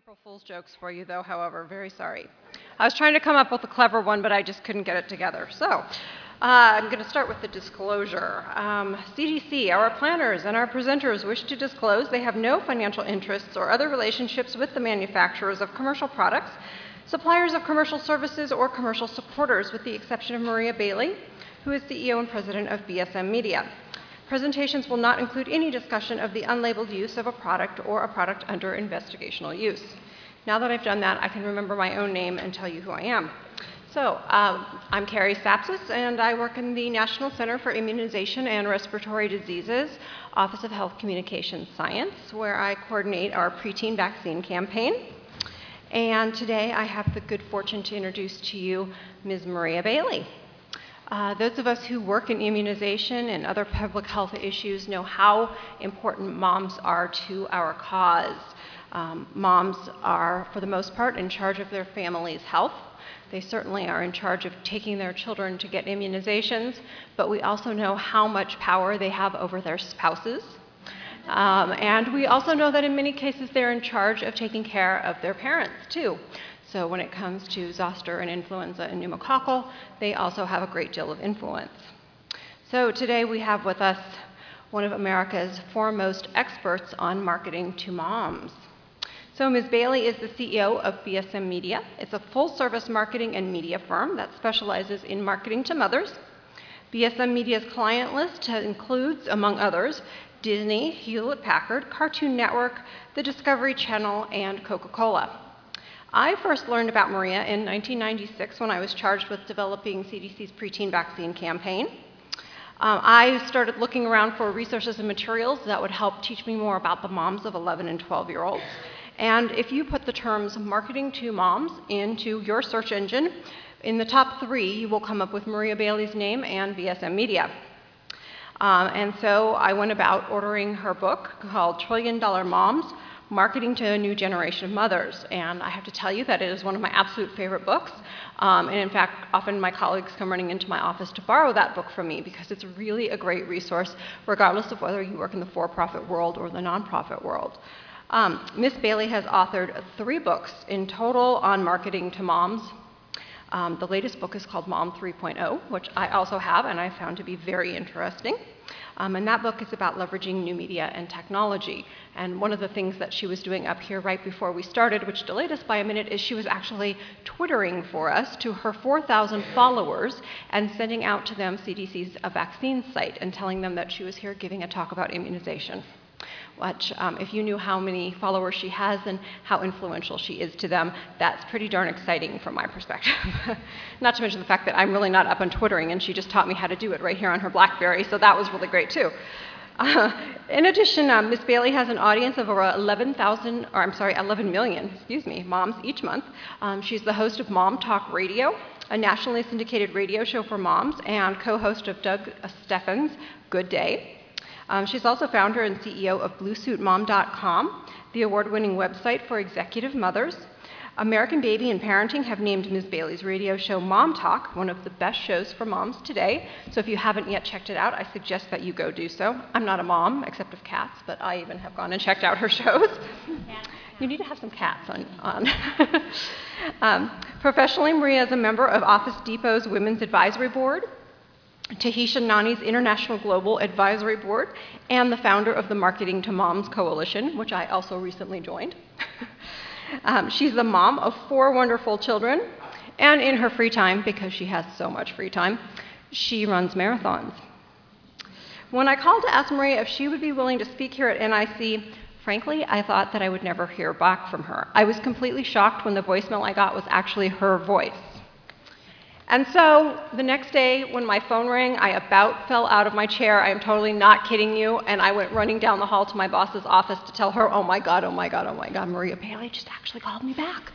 April Fool's jokes for you, though, however, very sorry. I was trying to come up with a clever one, but I just couldn't get it together. So, I'm going to start with the disclosure. CDC, our planners, and our presenters wish to disclose they have no financial interests or other relationships with the manufacturers of commercial products, suppliers of commercial services, or commercial supporters, with the exception of Maria Bailey, who is CEO and president of BSM Media. Presentations will not include any discussion of the unlabeled use of a product or a product under investigational use. Now that I've done that, I can remember my own name and tell you who I am. So, I'm Carrie Sapsis, and I work in the National Center for Immunization and Respiratory Diseases, Office of Health Communication Science, where I coordinate our preteen vaccine campaign. And today I have the good fortune to introduce to you Ms. Maria Bailey. Those of us who work in immunization and other public health issues know how important moms are to our cause. Moms are, for the most part, in charge of their family's health. They certainly are in charge of taking their children to get immunizations, but we also know how much power they have over their spouses. And we also know that in many cases they're in charge of taking care of their parents, too. So when it comes to zoster and influenza and pneumococcal, they also have a great deal of influence. So today we have with us one of America's foremost experts on marketing to moms. So Ms. Bailey is the CEO of BSM Media. It's a full-service marketing and media firm that specializes in marketing to mothers. BSM Media's client list includes, among others, Disney, Hewlett-Packard, Cartoon Network, the Discovery Channel, and Coca-Cola. I first learned about Maria in 1996 when I was charged with developing CDC's preteen vaccine campaign. I started looking around for resources and materials that would help teach me more about the moms of 11 and 12-year-olds. And if you put the terms marketing to moms into your search engine, in the top 3, you will come up with Maria Bailey's name and BSM Media. And so I went about ordering her book called $1 Trillion Moms, Marketing to a New Generation of Mothers. And I have to tell you that it is one of my absolute favorite books. And in fact, often my colleagues come running into my office to borrow that book from me because it's really a great resource, regardless of whether you work in the for-profit world or the nonprofit world. Ms. Bailey has authored 3 books in total on marketing to moms. The latest book is called Mom 3.0, which I also have and I found to be very interesting. And that book is about leveraging new media and technology. And one of the things that she was doing up here right before we started, which delayed us by a minute, is she was actually Twittering for us to her 4,000 followers and sending out to them CDC's vaccine site and telling them that she was here giving a talk about immunization. Which, if you knew how many followers she has and how influential she is to them, that's pretty darn exciting from my perspective. Not to mention the fact that I'm really not up on Twittering, and she just taught me how to do it right here on her BlackBerry, so that was really great too. In addition, Ms. Bailey has an audience of over 11 million, moms each month. She's the host of Mom Talk Radio, a nationally syndicated radio show for moms, and co-host of Doug Steffens' Good Day. She's also founder and CEO of BlueSuitMom.com, the award-winning website for executive mothers. American Baby and Parenting have named Ms. Bailey's radio show Mom Talk one of the best shows for moms today. So if you haven't yet checked it out, I suggest that you go do so. I'm not a mom, except of cats, but I even have gone and checked out her shows. You need to have some cats on. Professionally, Maria is a member of Office Depot's Women's Advisory Board, Tahisha Nani's International Global Advisory Board, and the founder of the Marketing to Moms Coalition, which I also recently joined. She's the mom of 4 wonderful children, and in her free time, because she has so much free time, she runs marathons. When I called to ask Maria if she would be willing to speak here at NIC, frankly, I thought that I would never hear back from her. I was completely shocked when the voicemail I got was actually her voice. And so the next day when my phone rang, I about fell out of my chair. I am totally not kidding you. And I went running down the hall to my boss's office to tell her, oh my God, Maria Bailey just actually called me back.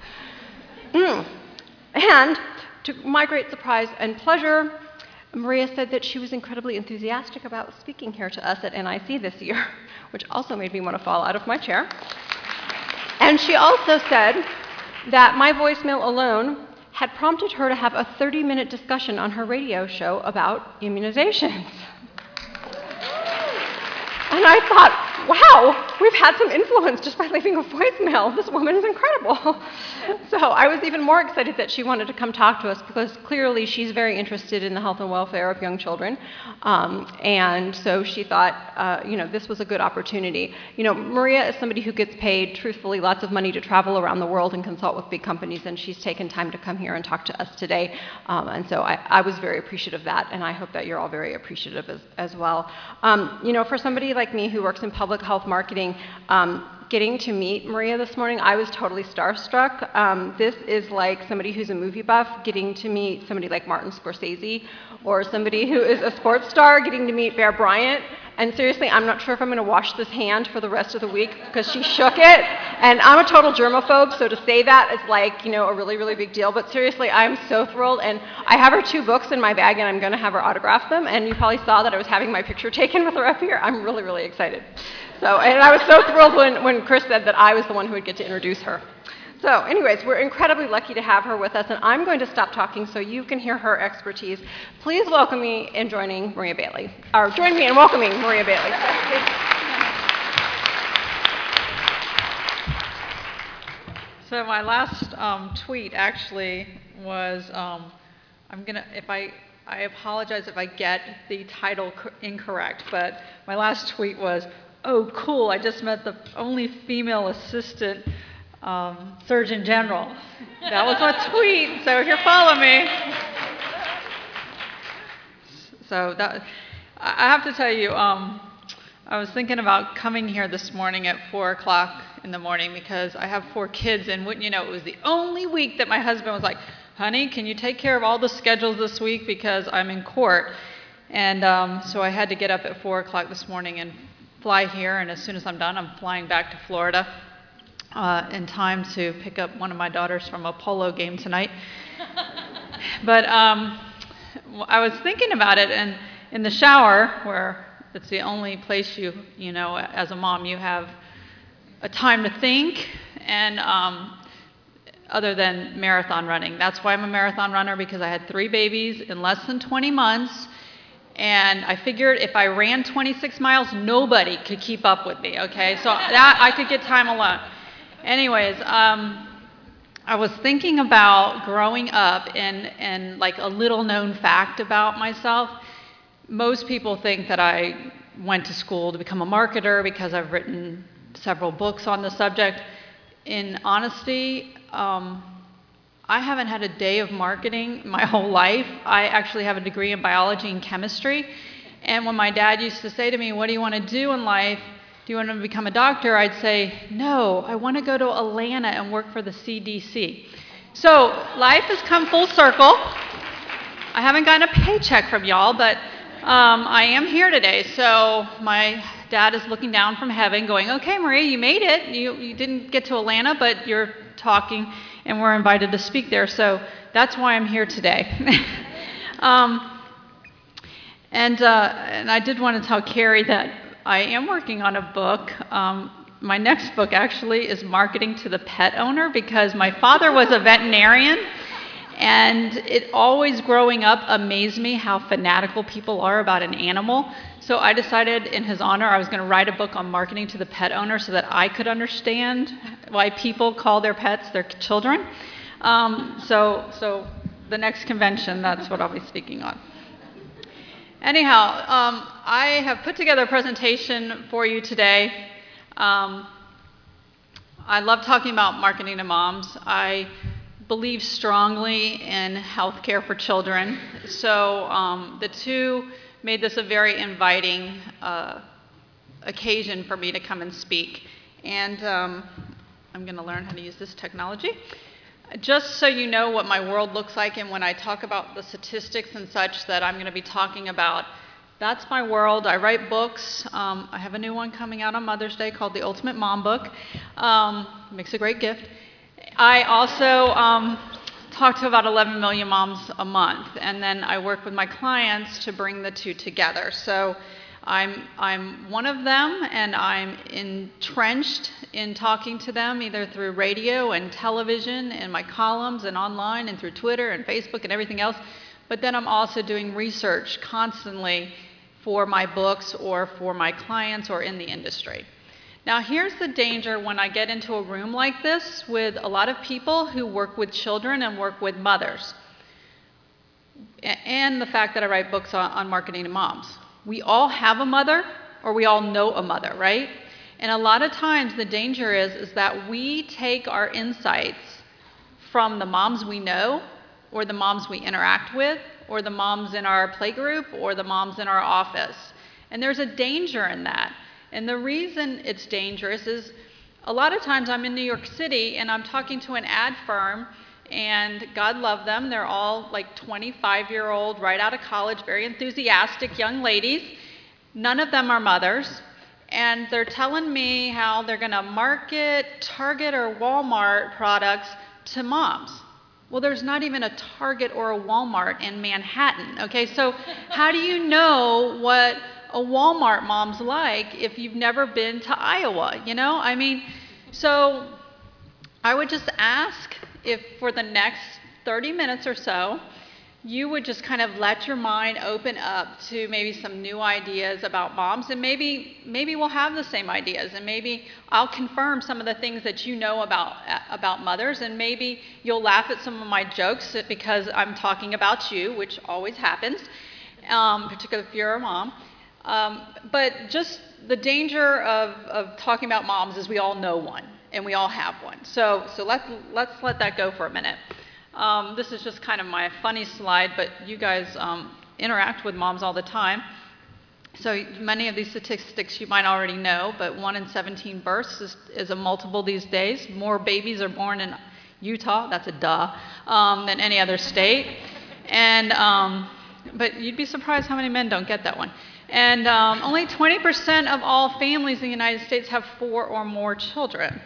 And to my great surprise and pleasure, Maria said that she was incredibly enthusiastic about speaking here to us at NIC this year, which also made me want to fall out of my chair. And she also said that my voicemail alone had prompted her to have a 30-minute discussion on her radio show about immunizations. And I thought, wow, we've had some influence just by leaving a voicemail. This woman is incredible. So I was even more excited that she wanted to come talk to us because clearly she's very interested in the health and welfare of young children. And so she thought, this was a good opportunity. Maria is somebody who gets paid, truthfully, lots of money to travel around the world and consult with big companies, and she's taken time to come here and talk to us today. And so I was very appreciative of that, and I hope that you're all very appreciative as well. For somebody like me who works in public health marketing, getting to meet Maria this morning, I was totally starstruck. This is like somebody who's a movie buff getting to meet somebody like Martin Scorsese, or somebody who is a sports star getting to meet Bear Bryant. And seriously, I'm not sure if I'm going to wash this hand for the rest of the week because she shook it. And I'm a total germaphobe, so to say that is like, a really, really big deal. But seriously, I'm so thrilled. And I have her 2 books in my bag, and I'm going to have her autograph them. And you probably saw that I was having my picture taken with her up here. I'm really, really excited. And I was so thrilled when Chris said that I was the one who would get to introduce her. So anyways, we're incredibly lucky to have her with us, and I'm going to stop talking so you can hear her expertise. Please welcome me in joining Maria Bailey. Or join me in welcoming Maria Bailey. So my last tweet actually was, I apologize if I get the title incorrect, but my last tweet was, "Oh, cool, I just met the only female assistant Surgeon General." That was my tweet, so here, follow me. So I have to tell you, I was thinking about coming here this morning at 4 o'clock in the morning because I have 4 kids, and wouldn't you know, it was the only week that my husband was like, "Honey, can you take care of all the schedules this week because I'm in court?" And so I had to get up at 4 o'clock this morning and fly here, and as soon as I'm done, I'm flying back to Florida in time to pick up one of my daughters from a polo game tonight. But I was thinking about it, and in the shower, where it's the only place as a mom, you have a time to think, and other than marathon running. That's why I'm a marathon runner, because I had 3 babies in less than 20 months, and I figured if I ran 26 miles, nobody could keep up with me, okay? So that I could get time alone. Anyways, I was thinking about growing up, and like a little known fact about myself. Most people think that I went to school to become a marketer because I've written several books on the subject. In honesty, I haven't had a day of marketing my whole life. I actually have a degree in biology and chemistry. And when my dad used to say to me, "What do you want to do in life? Do you want to become a doctor?" I'd say, "No, I want to go to Atlanta and work for the CDC." So life has come full circle. I haven't gotten a paycheck from y'all, but I am here today. So my dad is looking down from heaven going, "Okay, Maria, you made it. You didn't get to Atlanta, but you're talking, and we're invited to speak there." So that's why I'm here today. And I did want to tell Carrie that I am working on a book. My next book actually is Marketing to the Pet Owner, because my father was a veterinarian, and it always growing up amazed me how fanatical people are about an animal. So I decided in his honor I was going to write a book on marketing to the pet owner so that I could understand why people call their pets their children. So the next convention, that's what I'll be speaking on. Anyhow, I have put together a presentation for you today. I love talking about marketing to moms. I believe strongly in healthcare for children. So the two made this a very inviting occasion for me to come and speak. And I'm going to learn how to use this technology. Just so you know what my world looks like, and when I talk about the statistics and such that I'm going to be talking about, that's my world. I write books. I have a new one coming out on Mother's Day called The Ultimate Mom Book. Makes a great gift. I also talk to about 11 million moms a month, and then I work with my clients to bring the two together. So I'm one of them, and I'm entrenched in talking to them either through radio and television and my columns and online and through Twitter and Facebook and everything else. But then I'm also doing research constantly for my books or for my clients or in the industry. Now here's the danger when I get into a room like this with a lot of people who work with children and work with mothers. And the fact that I write books on marketing to moms. We all have a mother, or we all know a mother, right? And a lot of times the danger is that we take our insights from the moms we know, or the moms we interact with, or the moms in our playgroup, or the moms in our office. And there's a danger in that. And the reason it's dangerous is a lot of times I'm in New York City and I'm talking to an ad firm, and God love them, they're all like 25-year-old, right out of college, very enthusiastic young ladies. None of them are mothers. And they're telling me how they're going to market Target or Walmart products to moms. Well, there's not even a Target or a Walmart in Manhattan, okay? So how do you know what a Walmart mom's like if you've never been to Iowa, you know? I mean, so I would just ask if for the next 30 minutes or so, you would just kind of let your mind open up to maybe some new ideas about moms, and maybe we'll have the same ideas, and maybe I'll confirm some of the things that you know about mothers, and maybe you'll laugh at some of my jokes because I'm talking about you, which always happens, particularly if you're a mom. But just the danger of talking about moms is we all know one, and we all have one. So let's let that go for a minute. This is just kind of my funny slide, but you guys interact with moms all the time. So many of these statistics you might already know, but 1 in 17 births is a multiple these days. More babies are born in Utah, that's a duh, than any other state. And, but you'd be surprised how many men don't get that one. And only 20% of all families in the United States have 4 or more children.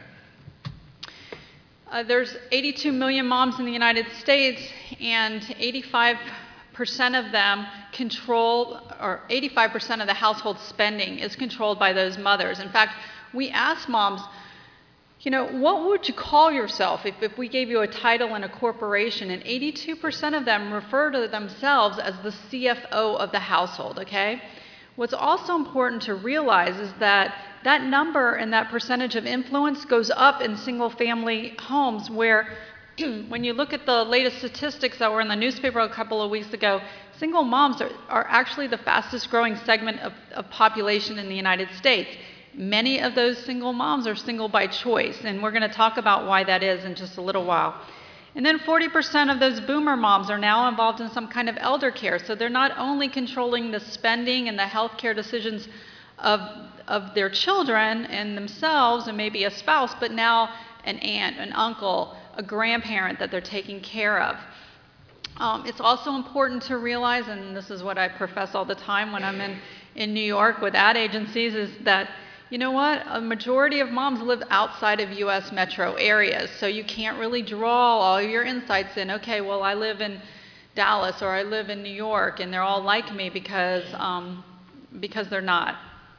There's 82 million moms in the United States, and 85% of them control, or 85% of the household spending is controlled by those mothers. In fact, we ask moms, you know, what would you call yourself if we gave you a title in a corporation? And 82% of them refer to themselves as the CFO of the household, okay? What's also important to realize is that that number and that percentage of influence goes up in single-family homes where when you look at the latest statistics that were in the newspaper a couple of weeks ago, single moms are actually the fastest growing segment of population in the United States. Many of those single moms are single by choice, and we're going to talk about why that is in just a little while. And then 40% of those boomer moms are now involved in some kind of elder care, so they're not only controlling the spending and the health care decisions of their children and themselves and maybe a spouse, but now an aunt, an uncle, a grandparent that they're taking care of. It's also important to realize, and this is what I profess all the time when I'm in New York with ad agencies, is that, you know what, a majority of moms live outside of US metro areas, so you can't really draw all your insights in, okay, well, I live in Dallas or I live in New York and they're all like me because they're not.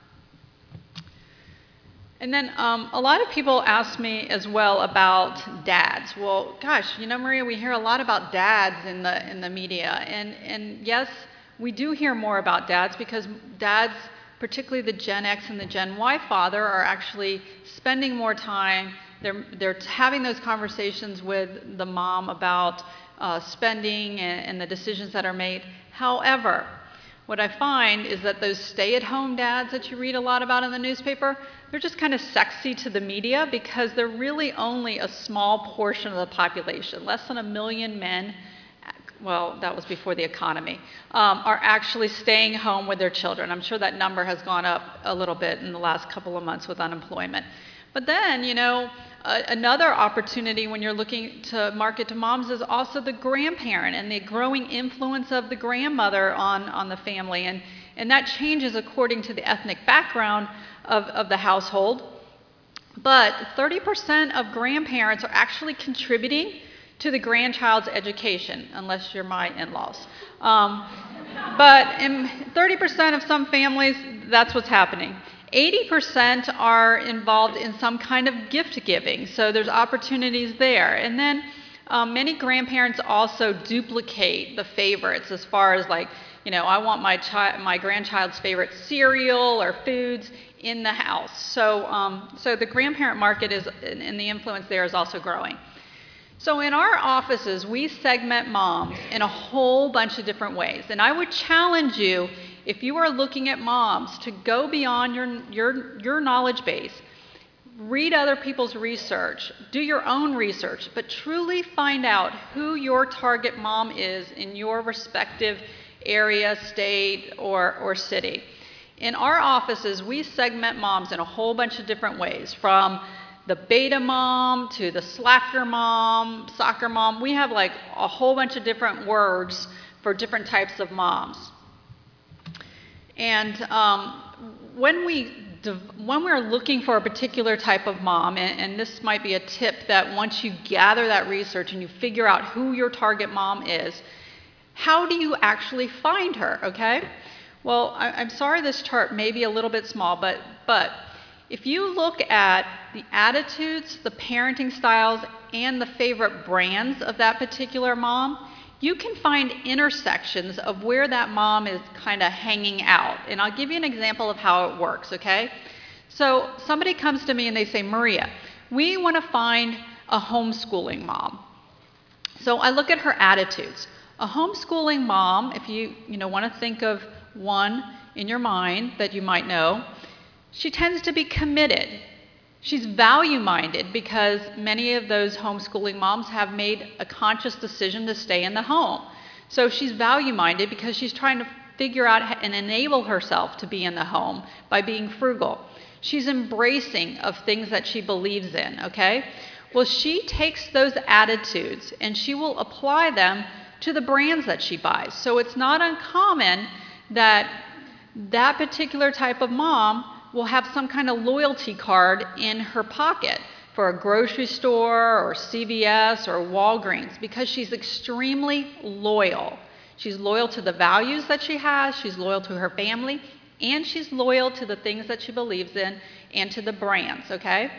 And then a lot of people ask me as well about dads. Well, gosh, you know, Maria, we hear a lot about dads in the media. And yes, we do hear more about dads because dads, particularly the Gen X and the Gen Y father, are actually spending more time. They're having those conversations with the mom about spending and the decisions that are made. However, what I find is that those stay-at-home dads that you read a lot about in the newspaper, they're just kind of sexy to the media because they're really only a small portion of the population. Less than 1 million men, well, that was before the economy, are actually staying home with their children. I'm sure that number has gone up a little bit in the last couple of months with unemployment. But then, you know, another opportunity when you're looking to market to moms is also the grandparent and the growing influence of the grandmother on the family. And that changes according to the ethnic background of the household. But 30% of grandparents are actually contributing to the grandchild's education, unless you're my in-laws. But in 30% of some families, that's what's happening. 80% are involved in some kind of gift giving, so there's opportunities there. And then many grandparents also duplicate the favorites as far as like, you know, I want my grandchild's favorite cereal or foods. in the house. So the grandparent market is, and the influence there is also growing. So in our offices, we segment moms in a whole bunch of different ways. And I would challenge you, if you are looking at moms, to go beyond your knowledge base. Read other people's research, do your own research, but truly find out who your target mom is in your respective area, state, or city. In our offices, we segment moms in a whole bunch of different ways, from the beta mom to the slacker mom, soccer mom. We have like a whole bunch of different words for different types of moms. And when we're looking for a particular type of mom, and this might be a tip that once you gather that research and you figure out who your target mom is, how do you actually find her, okay? Well, I'm sorry this chart may be a little bit small, but if you look at the attitudes, the parenting styles, and the favorite brands of that particular mom, you can find intersections of where that mom is kind of hanging out. And I'll give you an example of how it works, okay? So somebody comes to me and they say, Maria, we want to find a homeschooling mom. So I look at her attitudes. A homeschooling mom, if you want to think of one in your mind that you might know, she tends to be committed. She's value-minded because many of those homeschooling moms have made a conscious decision to stay in the home. So she's value-minded because she's trying to figure out and enable herself to be in the home by being frugal. She's embracing of things that she believes in, okay? Well, she takes those attitudes and she will apply them to the brands that she buys. So it's not uncommon that that particular type of mom will have some kind of loyalty card in her pocket for a grocery store or CVS or Walgreens because she's extremely loyal. She's loyal to the values that she has, she's loyal to her family, and she's loyal to the things that she believes in and to the brands, okay?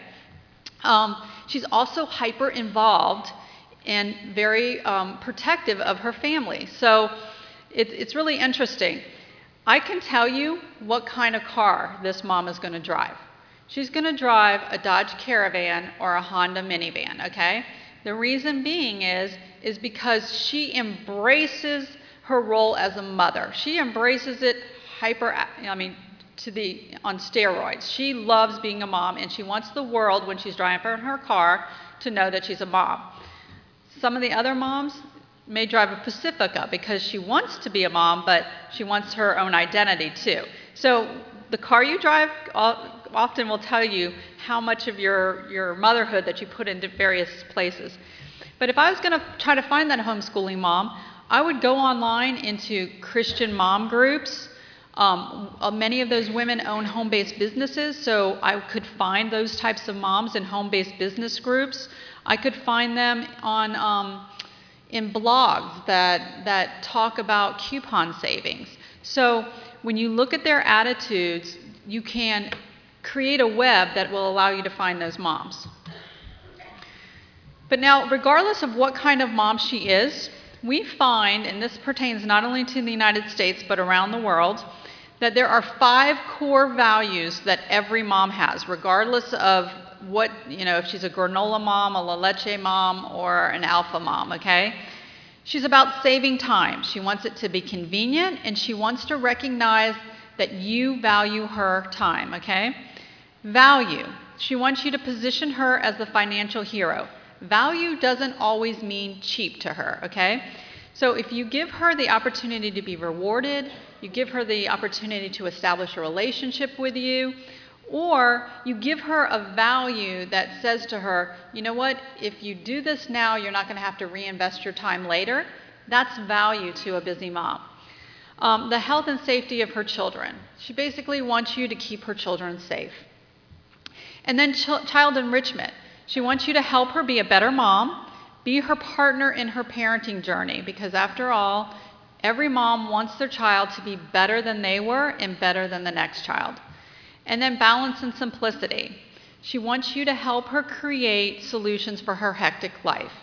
She's also hyper involved and very protective of her family. So it's really interesting. I can tell you what kind of car this mom is going to drive. She's going to drive a Dodge Caravan or a Honda minivan, okay? The reason being is because she embraces her role as a mother. She embraces it on steroids. She loves being a mom, and she wants the world, when she's driving in her car, to know that she's a mom. Some of the other moms may drive a Pacifica because she wants to be a mom, but she wants her own identity too. So the car you drive often will tell you how much of your motherhood that you put into various places. But if I was going to try to find that homeschooling mom, I would go online into Christian mom groups. Many of those women own home-based businesses, so I could find those types of moms in home-based business groups. I could find them on in blogs that talk about coupon savings. So when you look at their attitudes, you can create a web that will allow you to find those moms. But now, regardless of what kind of mom she is, we find, and this pertains not only to the United States but around the world, that there are 5 core values that every mom has, regardless of what, if she's a granola mom, a La Leche mom, or an alpha mom, okay? She's about saving time. She wants it to be convenient, and she wants to recognize that you value her time, okay? Value. She wants you to position her as the financial hero. Value doesn't always mean cheap to her, okay? So if you give her the opportunity to be rewarded, you give her the opportunity to establish a relationship with you, or you give her a value that says to her, you know what, if you do this now, you're not going to have to reinvest your time later. That's value to a busy mom. The health and safety of her children. She basically wants you to keep her children safe. And then child enrichment. She wants you to help her be a better mom, be her partner in her parenting journey, because after all, every mom wants their child to be better than they were and better than the next child. And then balance and simplicity. She wants you to help her create solutions for her hectic life.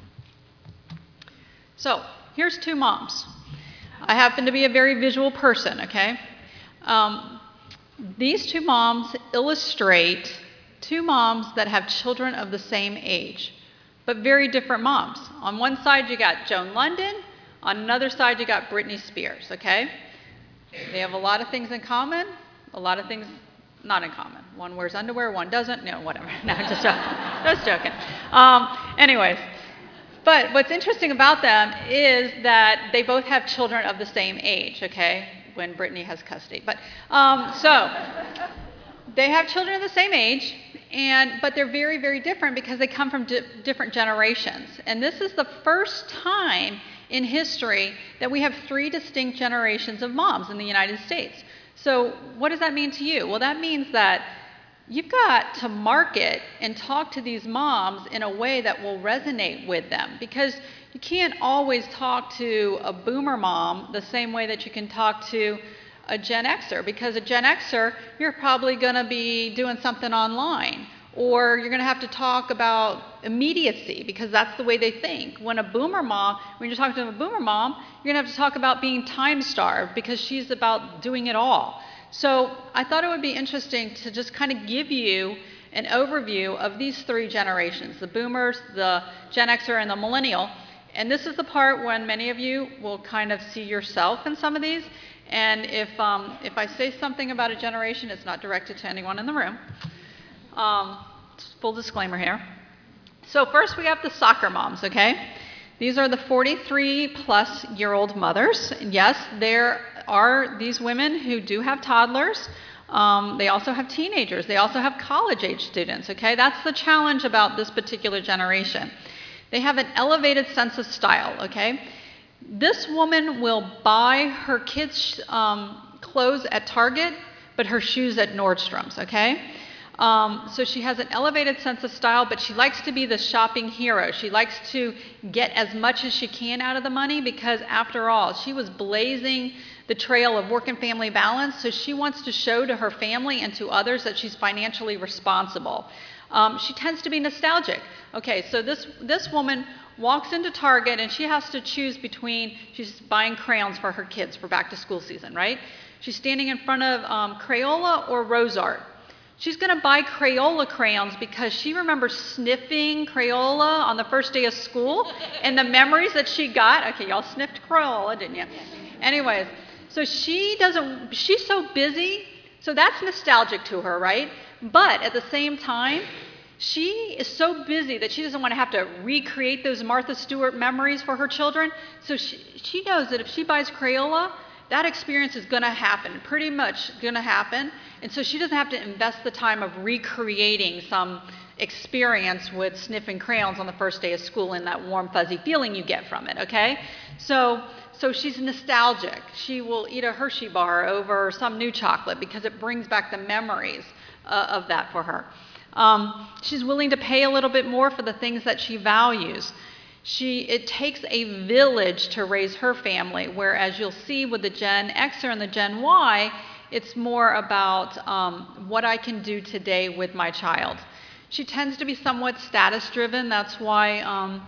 So here's 2 moms. I happen to be a very visual person, okay? These two moms illustrate two moms that have children of the same age, but very different moms. On one side, you got Joan London. On another side, you got Britney Spears, okay? They have a lot of things in common, a lot of things not in common. One wears underwear, one doesn't. No, whatever. No, just joking. Just joking. Anyways, but what's interesting about them is that they both have children of the same age, okay, when Britney has custody. But so they have children of the same age, but they're very, very different because they come from different generations. And this is the first time in history that we have 3 distinct generations of moms in the United States. So what does that mean to you? Well, that means that you've got to market and talk to these moms in a way that will resonate with them, because you can't always talk to a boomer mom the same way that you can talk to a Gen Xer, because a Gen Xer, you're probably going to be doing something online, or you're going to have to talk about immediacy because that's the way they think. When you're talking to a boomer mom, you're going to have to talk about being time-starved because she's about doing it all. So I thought it would be interesting to just kind of give you an overview of these 3 generations, the boomers, the Gen Xer, and the millennial. And this is the part when many of you will kind of see yourself in some of these. And if I say something about a generation, it's not directed to anyone in the room. Full disclaimer here. So first we have the soccer moms, okay? These are the 43-plus-year-old mothers. And yes, there are these women who do have toddlers. They also have teenagers. They also have college-age students, okay? That's the challenge about this particular generation. They have an elevated sense of style, okay? This woman will buy her kids' clothes at Target, but her shoes at Nordstrom's, okay? So she has an elevated sense of style, but she likes to be the shopping hero. She likes to get as much as she can out of the money because, after all, she was blazing the trail of work and family balance, so she wants to show to her family and to others that she's financially responsible. She tends to be nostalgic. Okay, so this woman walks into Target and she has to choose between, she's buying crayons for her kids for back to school season, right? She's standing in front of Crayola or Rosart. She's going to buy Crayola crayons because she remembers sniffing Crayola on the first day of school and the memories that she got. Okay, y'all sniffed Crayola, didn't you? Anyways, so she's so busy, so that's nostalgic to her, right? But at the same time, she is so busy that she doesn't want to have to recreate those Martha Stewart memories for her children. So she knows that if she buys Crayola, that experience is going to happen, pretty much going to happen. And so she doesn't have to invest the time of recreating some experience with sniffing crayons on the first day of school and that warm, fuzzy feeling you get from it, okay? So she's nostalgic. She will eat a Hershey bar over some new chocolate because it brings back the memories of that for her. She's willing to pay a little bit more for the things that she values. It takes a village to raise her family, whereas you'll see with the Gen Xer and the Gen Y, it's more about what I can do today with my child. She tends to be somewhat status-driven. That's why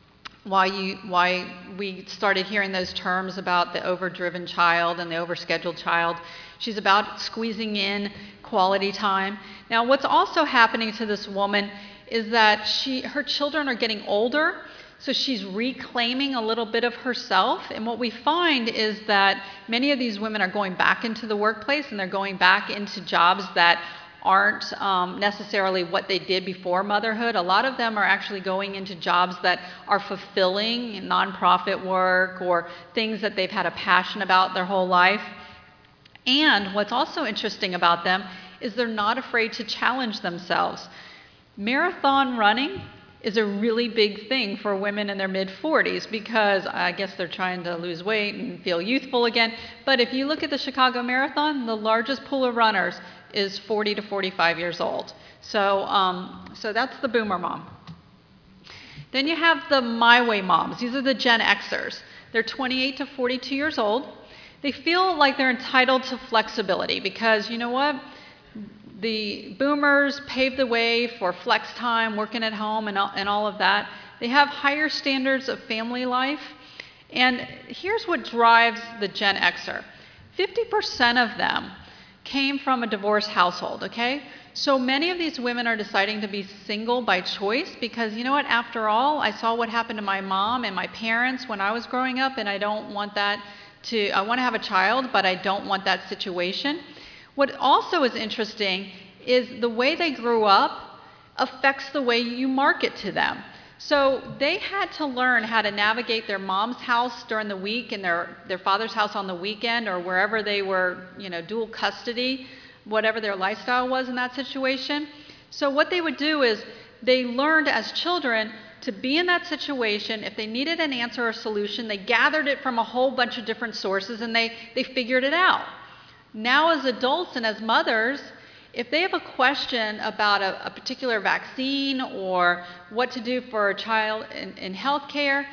we started hearing those terms about the overdriven child and the overscheduled child. She's about squeezing in quality time. Now, what's also happening to this woman is that her children are getting older, so she's reclaiming a little bit of herself. And what we find is that many of these women are going back into the workplace, and they're going back into jobs that aren't necessarily what they did before motherhood. A lot of them are actually going into jobs that are fulfilling, nonprofit work or things that they've had a passion about their whole life. And what's also interesting about them is they're not afraid to challenge themselves. Marathon running is a really big thing for women in their mid-40s because I guess they're trying to lose weight and feel youthful again. But if you look at the Chicago Marathon, the largest pool of runners is 40 to 45 years old. So that's the boomer mom. Then you have the My Way moms. These are the Gen Xers. They're 28 to 42 years old. They feel like they're entitled to flexibility because, you know what? The boomers paved the way for flex time, working at home, and all of that. They have higher standards of family life. And here's what drives the Gen Xer. 50% of them came from a divorced household, okay? So many of these women are deciding to be single by choice because, you know what, after all, I saw what happened to my mom and my parents when I was growing up, and I don't want that to, I want to have a child, but I don't want that situation. What also is interesting is the way they grew up affects the way you market to them. So they had to learn how to navigate their mom's house during the week and their father's house on the weekend, or wherever they were, you know, dual custody, whatever their lifestyle was in that situation. So what they would do is they learned as children to be in that situation. If they needed an answer or solution, they gathered it from a whole bunch of different sources and they figured it out. Now as adults and as mothers, if they have a question about a particular vaccine or what to do for a child in healthcare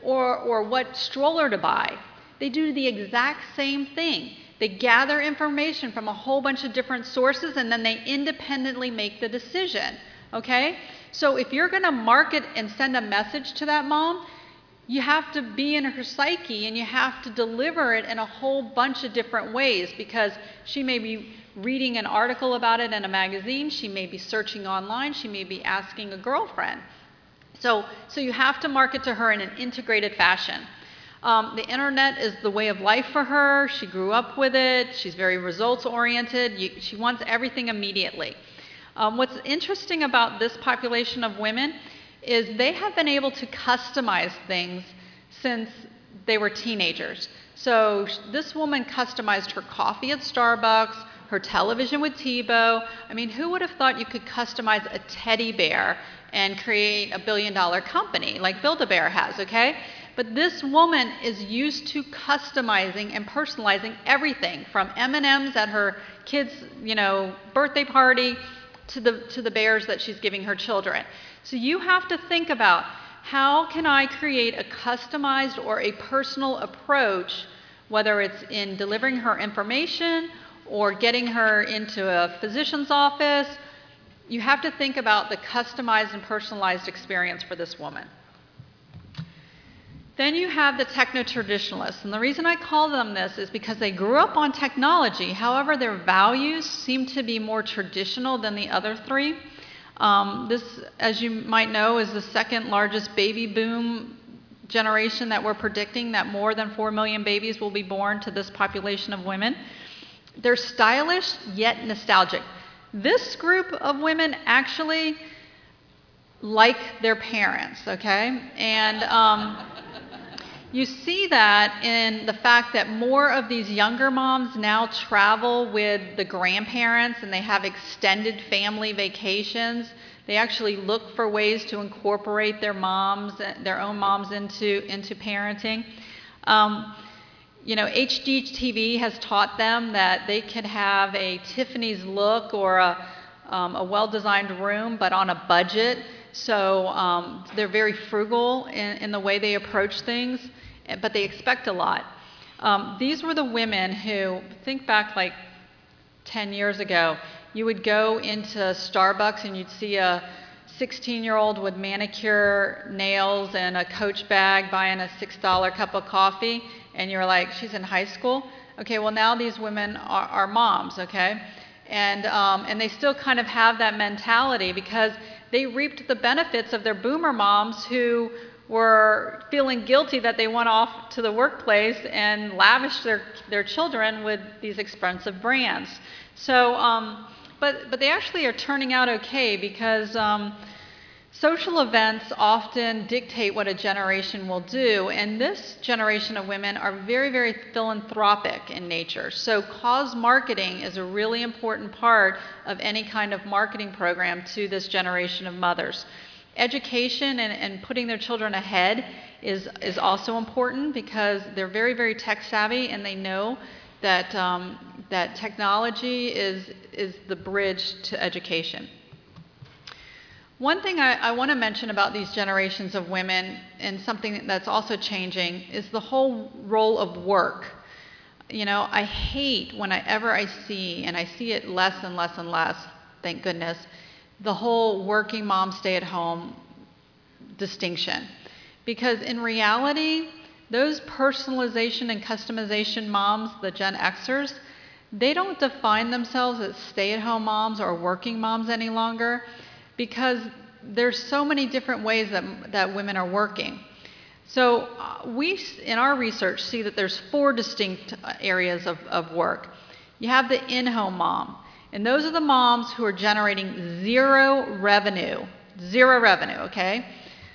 or what stroller to buy, they do the exact same thing. They gather information from a whole bunch of different sources and then they independently make the decision, okay? So if you're gonna market and send a message to that mom, you have to be in her psyche and you have to deliver it in a whole bunch of different ways, because she may be reading an article about it in a magazine, she may be searching online, she may be asking a girlfriend. So you have to market to her in an integrated fashion. The internet is the way of life for her. She grew up with it. She's very results oriented. She wants everything immediately. What's interesting about this population of women is they have been able to customize things since they were teenagers. So this woman customized her coffee at Starbucks, her television with TiVo. I mean, who would have thought you could customize a teddy bear and create a billion-dollar company like Build-A-Bear has, okay? But this woman is used to customizing and personalizing everything from M&Ms at her kids', you know, birthday party to the bears that she's giving her children. So you have to think about, how can I create a customized or a personal approach, whether it's in delivering her information or getting her into a physician's office. You have to think about the customized and personalized experience for this woman. Then you have the techno-traditionalists, and the reason I call them this is because they grew up on technology. However, their values seem to be more traditional than the other three. This, as you might know, is the second largest baby boom generation that we're predicting, that more than 4 million babies will be born to this population of women. They're stylish yet nostalgic. This group of women actually like their parents, okay? And you see that in the fact that more of these younger moms now travel with the grandparents and they have extended family vacations. They actually look for ways to incorporate their moms, their own moms into parenting. You know, HGTV has taught them that they can have a Tiffany's look or a well-designed room, but on a budget. So they're very frugal in the way they approach things, but they expect a lot. These were the women who, think back like 10 years ago, you would go into Starbucks and you'd see a 16-year-old with manicure nails and a Coach bag buying a $6 cup of coffee, and you're like, she's in high school? Okay, well now these women are moms, okay? And they still kind of have that mentality because they reaped the benefits of their boomer moms who were feeling guilty that they went off to the workplace and lavished their children with these expensive brands. So, but they actually are turning out okay because social events often dictate what a generation will do, and this generation of women are very, very philanthropic in nature. So cause marketing is a really important part of any kind of marketing program to this generation of mothers. Education and putting their children ahead is also important because they're very, very tech savvy and they know that, that technology is the bridge to education. One thing I want to mention about these generations of women, and something that's also changing, is the whole role of work. You know, I hate whenever I see, and I see it less and less and less, thank goodness, the whole working mom, stay at home distinction. Because in reality, those personalization and customization moms, the Gen Xers, they don't define themselves as stay-at-home moms or working moms any longer because there's so many different ways that women are working. So we, in our research, see that there's 4 distinct areas of work. You have the in-home mom, and those are the moms who are generating zero revenue, okay?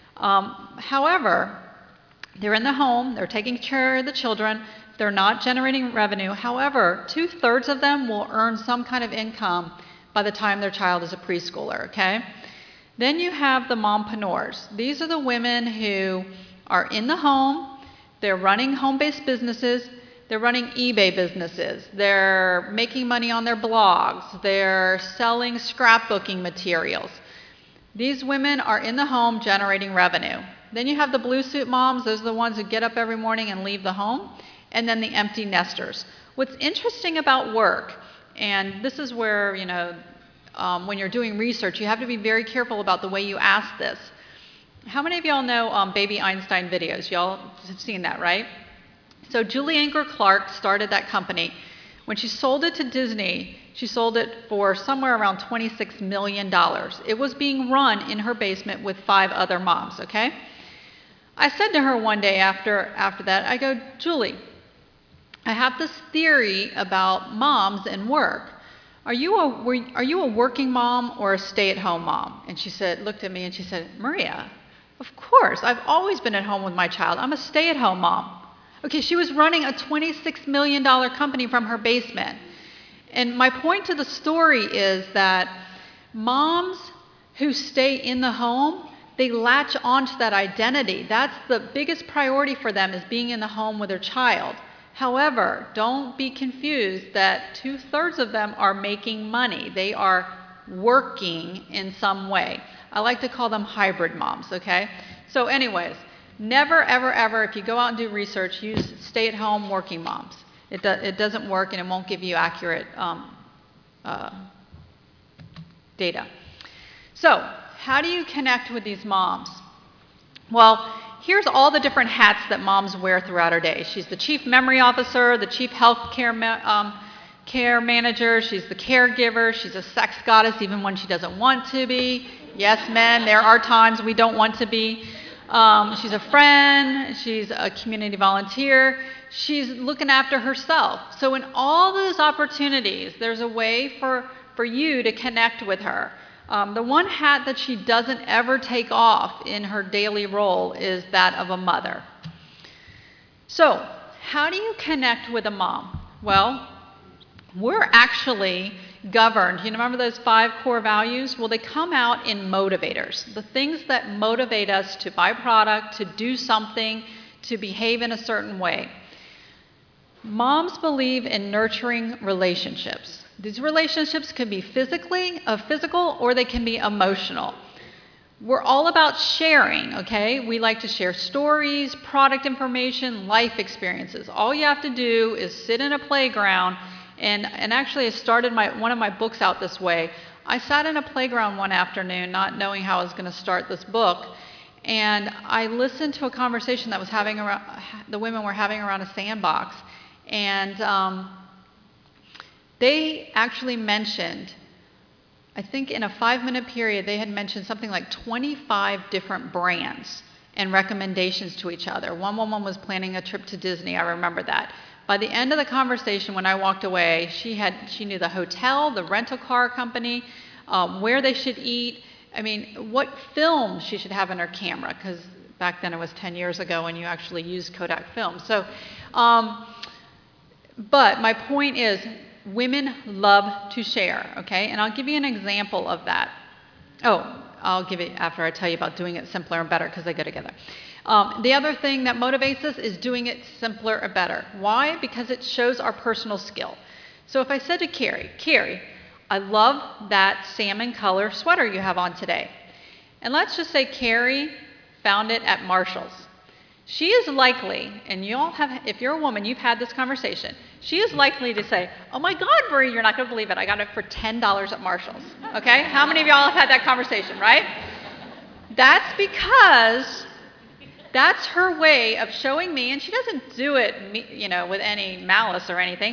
However, they're in the home, they're taking care of the children, they're not generating revenue. However, 2/3 of them will earn some kind of income by the time their child is a preschooler, okay? Then you have the mompreneurs. These are the women who are in the home, they're running home-based businesses, they're running eBay businesses, they're making money on their blogs, they're selling scrapbooking materials. These women are in the home generating revenue. Then you have the blue suit moms, those are the ones who get up every morning and leave the home, and then the empty nesters. What's interesting about work, and this is where, you know, when you're doing research, you have to be very careful about the way you ask this. How many of y'all know Baby Einstein videos? Y'all have seen that, right? So Julie Anker Clark started that company. When she sold it to Disney, she sold it for somewhere around $26 million. It was being run in her basement with 5 other moms, okay? I said to her one day after that, I go, Julie, I have this theory about moms and work. Are you a working mom or a stay-at-home mom? And she looked at me and she said, Maria, of course, I've always been at home with my child. I'm a stay-at-home mom. Okay, she was running a $26 million company from her basement. And my point to the story is that moms who stay in the home, they latch onto that identity. That's the biggest priority for them, is being in the home with their child. However, don't be confused that 2/3 of them are making money. They are working in some way. I like to call them hybrid moms, okay? So anyways, never, ever, ever, if you go out and do research, use stay-at-home working moms. It doesn't work, and it won't give you accurate data. So how do you connect with these moms? Well, here's all the different hats that moms wear throughout her day. She's the chief memory officer, the chief health care manager, she's the caregiver, she's a sex goddess even when she doesn't want to be. Yes, men, there are times we don't want to be. She's a friend, she's a community volunteer, she's looking after herself. So in all those opportunities, there's a way for you to connect with her. The one hat that she doesn't ever take off in her daily role is that of a mother. So how do you connect with a mom? Well, we're actually governed. You remember those 5 core values? Well, they come out in motivators, the things that motivate us to buy product, to do something, to behave in a certain way. Moms believe in nurturing relationships. These relationships can be physical, or they can be emotional. We're all about sharing, okay? We like to share stories, product information, life experiences. All you have to do is sit in a playground, and actually I started one of my books out this way. I sat in a playground one afternoon not knowing how I was going to start this book, and I listened to a conversation that was the women were having around a sandbox, and they actually mentioned, I think in a 5-minute period, they had mentioned something like 25 different brands and recommendations to each other. One woman was planning a trip to Disney, I remember that. By the end of the conversation, when I walked away, she knew the hotel, the rental car company, where they should eat, I mean, what film she should have in her camera, because back then it was 10 years ago when you actually used Kodak film. So, but my point is, women love to share, okay? And I'll give you an example of that. Oh, I'll give it after I tell you about doing it simpler and better, because they go together. The other thing that motivates us is doing it simpler or better. Why? Because it shows our personal skill. So if I said to Carrie, I love that salmon color sweater you have on today. And let's just say Carrie found it at Marshall's. She is likely, and you all have, if you're a woman, you've had this conversation, she is likely to say, oh my God, Marie, you're not going to believe it. I got it for $10 at Marshall's. Okay? How many of y'all have had that conversation, right? That's because that's her way of showing me, and she doesn't do it, you know, with any malice or anything.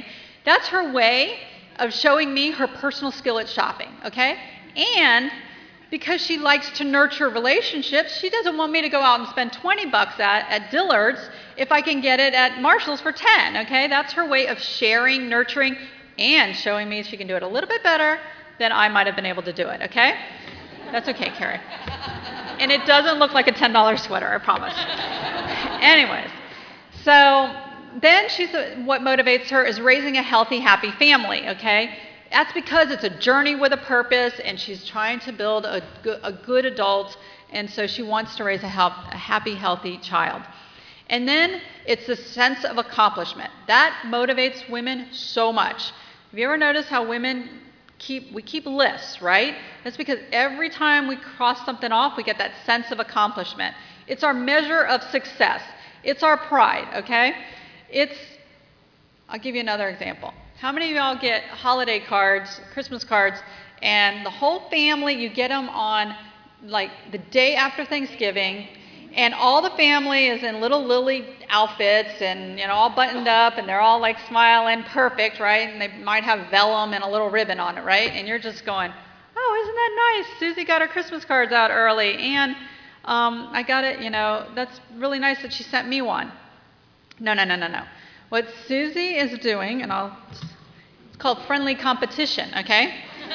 That's her way of showing me her personal skill at shopping, okay? And because she likes to nurture relationships, she doesn't want me to go out and spend 20 bucks at Dillard's if I can get it at Marshall's for 10, okay? That's her way of sharing, nurturing, and showing me she can do it a little bit better than I might have been able to do it, okay? That's okay, Carrie. And it doesn't look like a $10 sweater, I promise. Anyways, so then what motivates her is raising a healthy, happy family, okay? That's because it's a journey with a purpose, and she's trying to build a good adult, and so she wants to raise a happy, healthy child. And then it's a sense of accomplishment. That motivates women so much. Have you ever noticed how women keep lists, right? That's because every time we cross something off, we get that sense of accomplishment. It's our measure of success. It's our pride, okay? I'll give you another example. How many of y'all get holiday cards, Christmas cards, and the whole family, you get them on like the day after Thanksgiving, and all the family is in little Lily outfits and, all buttoned up, and they're all like smiling, perfect, right? And they might have vellum and a little ribbon on it, right? And you're just going, oh, isn't that nice? Susie got her Christmas cards out early, and I got it, that's really nice that she sent me one. No. What Susie is doing, it's called friendly competition, okay?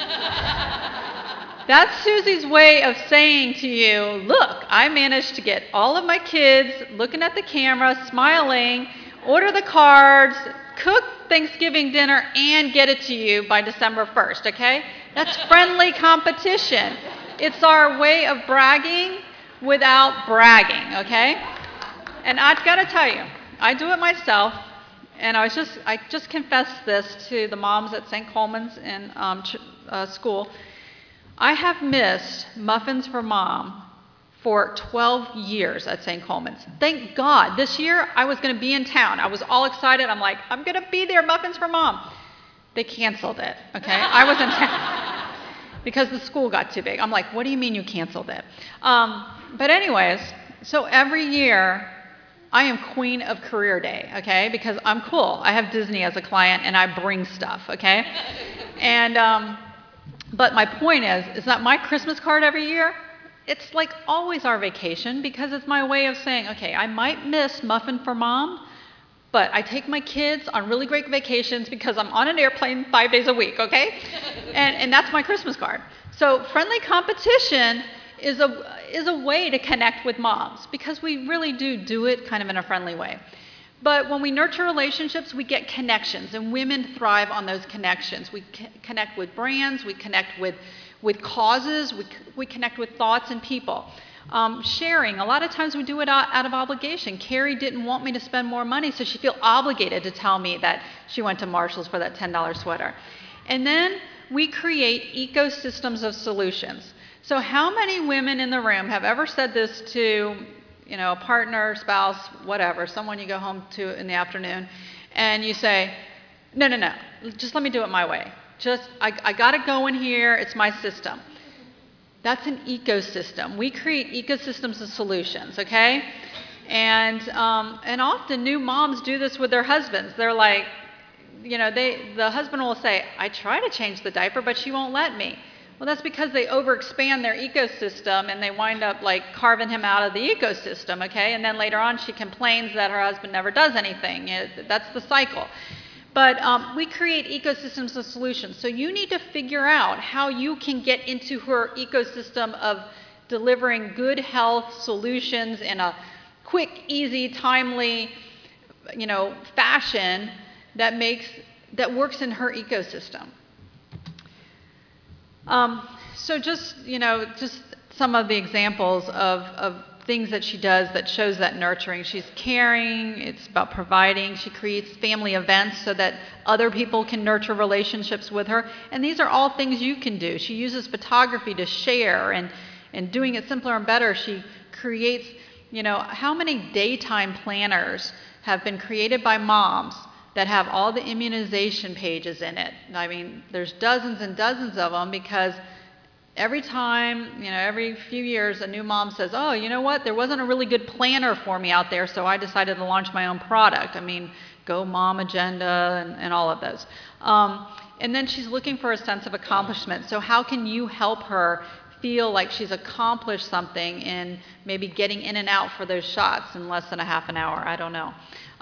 That's Susie's way of saying to you, look, I managed to get all of my kids looking at the camera, smiling, order the cards, cook Thanksgiving dinner, and get it to you by December 1st, okay? That's friendly competition. It's our way of bragging without bragging, okay? And I've got to tell you, I do it myself. And I just confessed this to the moms at St. Coleman's in school. I have missed Muffins for Mom for 12 years at St. Coleman's. Thank God. This year, I was going to be in town. I was all excited. I'm like, I'm going to be there, Muffins for Mom. They canceled it, okay? I was in town because the school got too big. I'm like, what do you mean you canceled it? But anyways, so every year, I am queen of career day, okay? Because I'm cool. I have Disney as a client, and I bring stuff, okay? And, but my point is that my Christmas card every year, it's like always our vacation, because it's my way of saying, okay, I might miss Muffin for Mom, but I take my kids on really great vacations because I'm on an airplane 5 days a week, okay? And that's my Christmas card. So friendly competition is a way to connect with moms, because we really do it kind of in a friendly way. But when we nurture relationships, we get connections, and women thrive on those connections. We connect with brands, we connect with causes, we connect with thoughts and people. Sharing, a lot of times we do it out of obligation. Carrie didn't want me to spend more money, so she felt obligated to tell me that she went to Marshall's for that $10 sweater. And then we create ecosystems of solutions. So how many women in the room have ever said this to, a partner, spouse, whatever, someone you go home to in the afternoon, and you say, no, just let me do it my way. I got to go in here, it's my system. That's an ecosystem. We create ecosystems of solutions, okay? And often new moms do this with their husbands. They're like, the husband will say, I try to change the diaper, but she won't let me. Well, that's because they overexpand their ecosystem, and they wind up like carving him out of the ecosystem, okay? And then later on, she complains that her husband never does anything. That's the cycle. But we create ecosystems of solutions. So you need to figure out how you can get into her ecosystem of delivering good health solutions in a quick, easy, timely, fashion that works in her ecosystem. So just some of the examples of things that she does that shows that nurturing. She's caring, it's about providing. She creates family events so that other people can nurture relationships with her. And these are all things you can do. She uses photography to share, and doing it simpler and better, she creates, how many daytime planners have been created by moms that have all the immunization pages in it. I mean, there's dozens and dozens of them, because every time, every few years, a new mom says, oh, you know what, there wasn't a really good planner for me out there, so I decided to launch my own product. I mean, Go Mom agenda and all of those. And then she's looking for a sense of accomplishment. So how can you help her feel like she's accomplished something in maybe getting in and out for those shots in less than a half an hour? I don't know.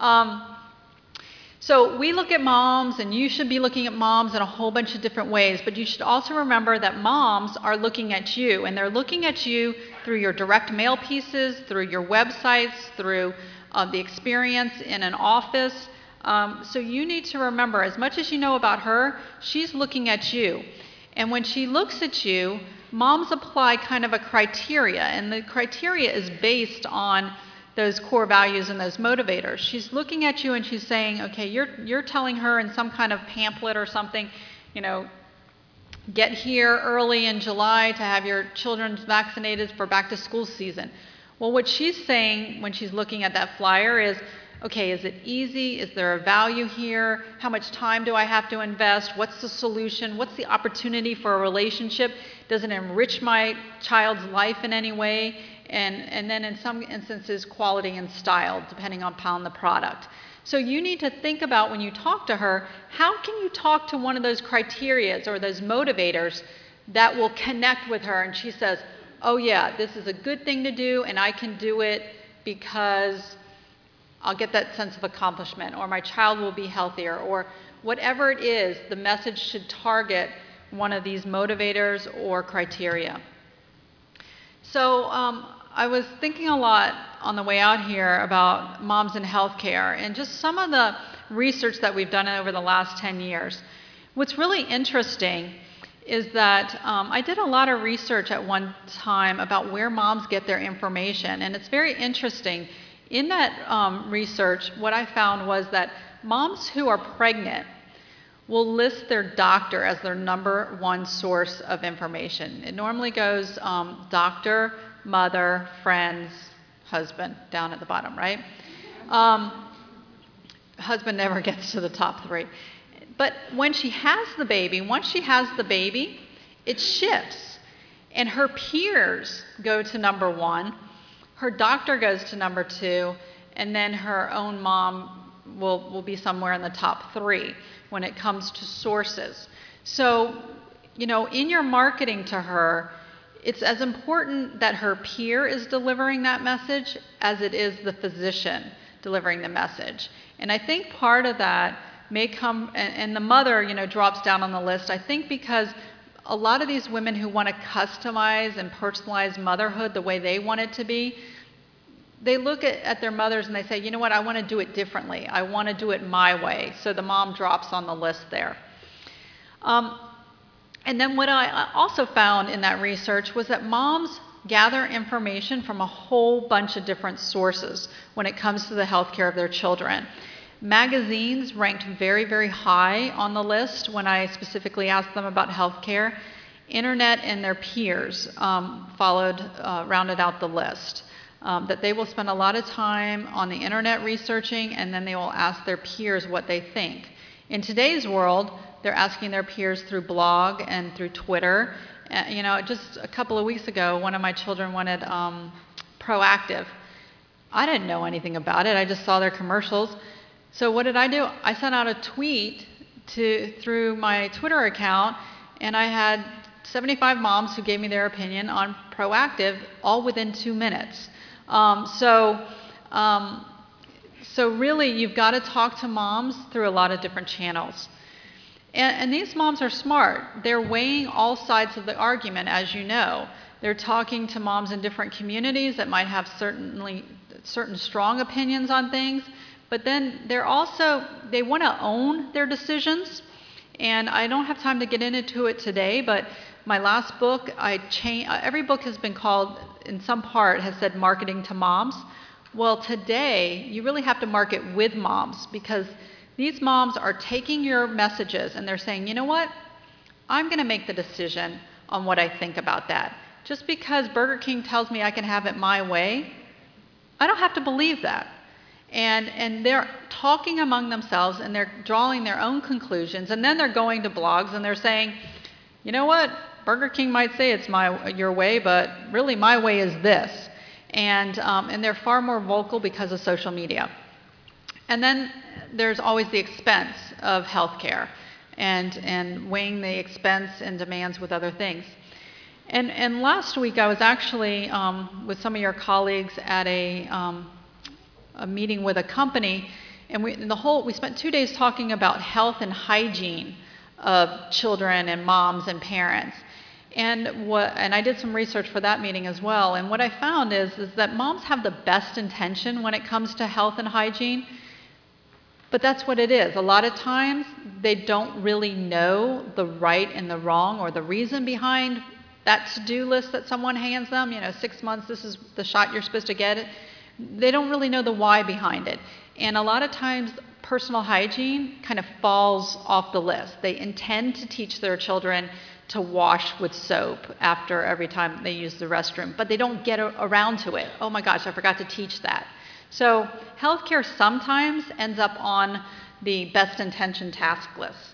So we look at moms, and you should be looking at moms in a whole bunch of different ways, but you should also remember that moms are looking at you, and they're looking at you through your direct mail pieces, through your websites, through the experience in an office. So you need to remember, as much as you know about her, she's looking at you. And when she looks at you, moms apply kind of a criteria, and the criteria is based on those core values and those motivators. She's looking at you and she's saying, okay, you're telling her in some kind of pamphlet or something, you know, get here early in July to have your children vaccinated for back to school season. Well, what she's saying when she's looking at that flyer is, okay, is it easy? Is there a value here? How much time do I have to invest? What's the solution? What's the opportunity for a relationship? Does it enrich my child's life in any way? And then in some instances, quality and style, depending upon the product. So you need to think about when you talk to her, how can you talk to one of those criterias or those motivators that will connect with her? And she says, oh yeah, this is a good thing to do, and I can do it because I'll get that sense of accomplishment, or my child will be healthier, or whatever it is, the message should target one of these motivators or criteria. So I was thinking a lot on the way out here about moms in healthcare and just some of the research that we've done over the last 10 years. What's really interesting is that I did a lot of research at one time about where moms get their information, and it's very interesting. In that research, what I found was that moms who are pregnant will list their doctor as their #1 source of information. It normally goes doctor, mother, friends, husband, down at the bottom, right? Husband never gets to the top 3. But when she has the baby, once she has the baby, it shifts. And her peers go to #1, her doctor goes to #2, and then her own mom will be somewhere in the top 3 when it comes to sources. So, you know, in your marketing to her, it's as important that her peer is delivering that message as it is the physician delivering the message. And I think part of that may come, and the mother, you know, drops down on the list, I think because a lot of these women who want to customize and personalize motherhood the way they want it to be, they look at their mothers and they say, you know what, I want to do it differently. I want to do it my way. So the mom drops on the list there. And then what I also found in that research was that moms gather information from a whole bunch of different sources when it comes to the healthcare of their children. Magazines ranked very, very high on the list when I specifically asked them about healthcare. Internet and their peers rounded out the list. That they will spend a lot of time on the internet researching, and then they will ask their peers what they think. In today's world, they're asking their peers through blog and through Twitter. You know, just a couple of weeks ago, one of my children wanted Proactive. I didn't know anything about it. I just saw their commercials. So what did I do? I sent out a tweet through my Twitter account, and I had 75 moms who gave me their opinion on Proactive, all within 2 minutes. So really, you've got to talk to moms through a lot of different channels. And these moms are smart. They're weighing all sides of the argument, as you know. They're talking to moms in different communities that might have certain strong opinions on things, but then they want to own their decisions. And I don't have time to get into it today, but my last book, every book has been called, in some part, has said marketing to moms. Well, today, you really have to market with moms, because these moms are taking your messages and they're saying, you know what? I'm going to make the decision on what I think about that. Just because Burger King tells me I can have it my way, I don't have to believe that. And they're talking among themselves and they're drawing their own conclusions, and then they're going to blogs and they're saying, you know what? Burger King might say it's your way, but really my way is this. And they're far more vocal because of social media. And then there's always the expense of healthcare and weighing the expense and demands with other things. And last week I was actually with some of your colleagues at a meeting with a company, and we spent 2 days talking about health and hygiene of children and moms and parents. And I did some research for that meeting as well, and what I found is that moms have the best intention when it comes to health and hygiene, but that's what it is. A lot of times they don't really know the right and the wrong or the reason behind that to-do list that someone hands them. 6 months, this is the shot you're supposed to get. They don't really know the why behind it. And a lot of times personal hygiene kind of falls off the list. They intend to teach their children to wash with soap after every time they use the restroom, but they don't get around to it. Oh my gosh, I forgot to teach that. So healthcare sometimes ends up on the best intention task list.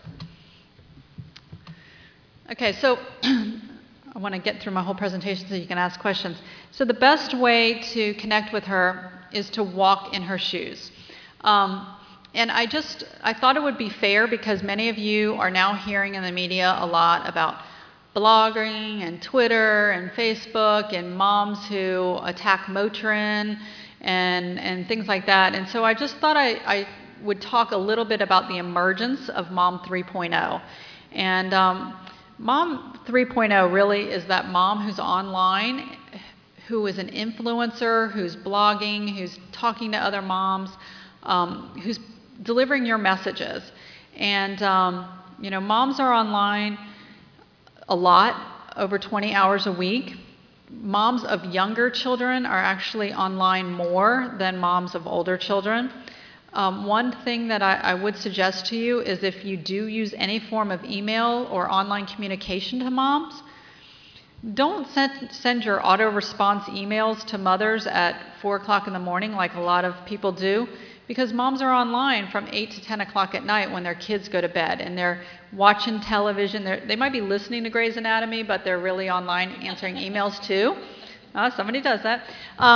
Okay, so I want to get through my whole presentation so you can ask questions. So the best way to connect with her is to walk in her shoes. And I thought it would be fair, because many of you are now hearing in the media a lot about blogging and Twitter and Facebook and moms who attack Motrin and things like that. And so I just thought I would talk a little bit about the emergence of Mom 3.0. And Mom 3.0 really is that mom who's online, who is an influencer, who's blogging, who's talking to other moms, who's delivering your messages. And moms are online a lot, over 20 hours a week. Moms of younger children are actually online more than moms of older children. One thing that I would suggest to you is, if you do use any form of email or online communication to moms, don't send your auto-response emails to mothers at 4 o'clock in the morning like a lot of people do, because moms are online from 8 to 10 o'clock at night when their kids go to bed, and they're watching television. They might be listening to Grey's Anatomy, but they're really online answering emails too. Somebody does that.